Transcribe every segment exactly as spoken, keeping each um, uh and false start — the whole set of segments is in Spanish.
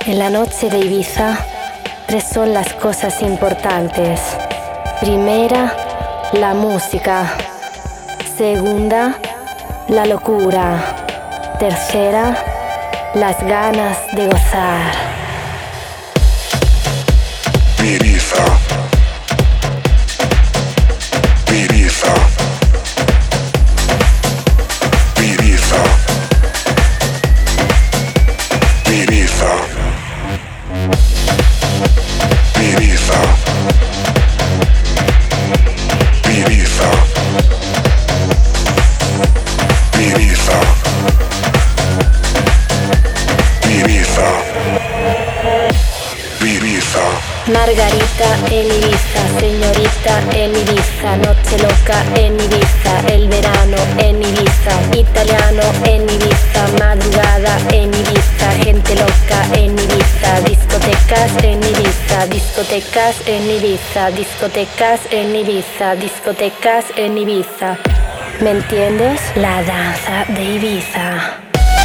En la noche de Ibiza, tres son las cosas importantes. Primera, la música. Segunda, la locura. Tercera, las ganas de gozar. Ibiza. Ibiza. Ibiza. Ibiza. Ibiza. Ibiza. Ibiza. Ibiza. Ibiza. Margarita en Ibiza, señorita en Ibiza, noche loca en Ibiza, el verano en Ibiza, italiano en Ibiza, madrugada en Ibiza, gente loca en Ibiza, discotecas en Ibiza, discotecas en Ibiza, discotecas en Ibiza, discotecas en Ibiza. ¿Me entiendes? La danza de Ibiza.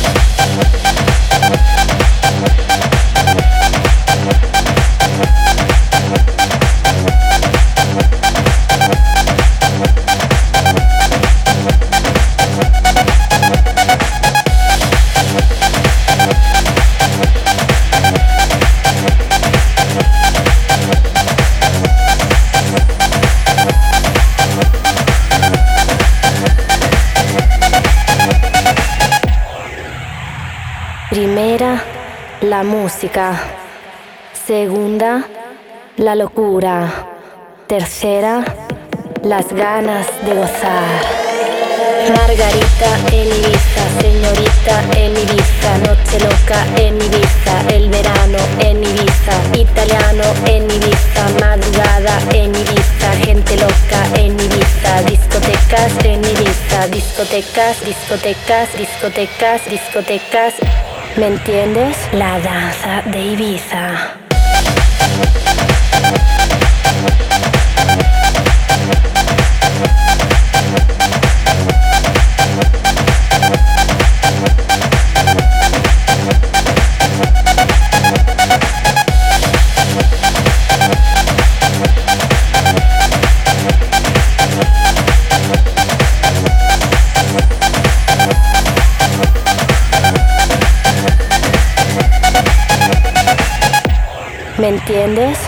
Primera, la música. Segunda, la locura. Tercera, las ganas de gozar. Margarita en Ibiza, señorita en Ibiza, noche loca en Ibiza, el verano en Ibiza, italiano en Ibiza, madrugada en Ibiza, gente loca en Ibiza, discotecas en Ibiza, discotecas, discotecas, discotecas, discotecas. ¿Me entiendes? La danza de Ibiza. ¿Me entiendes?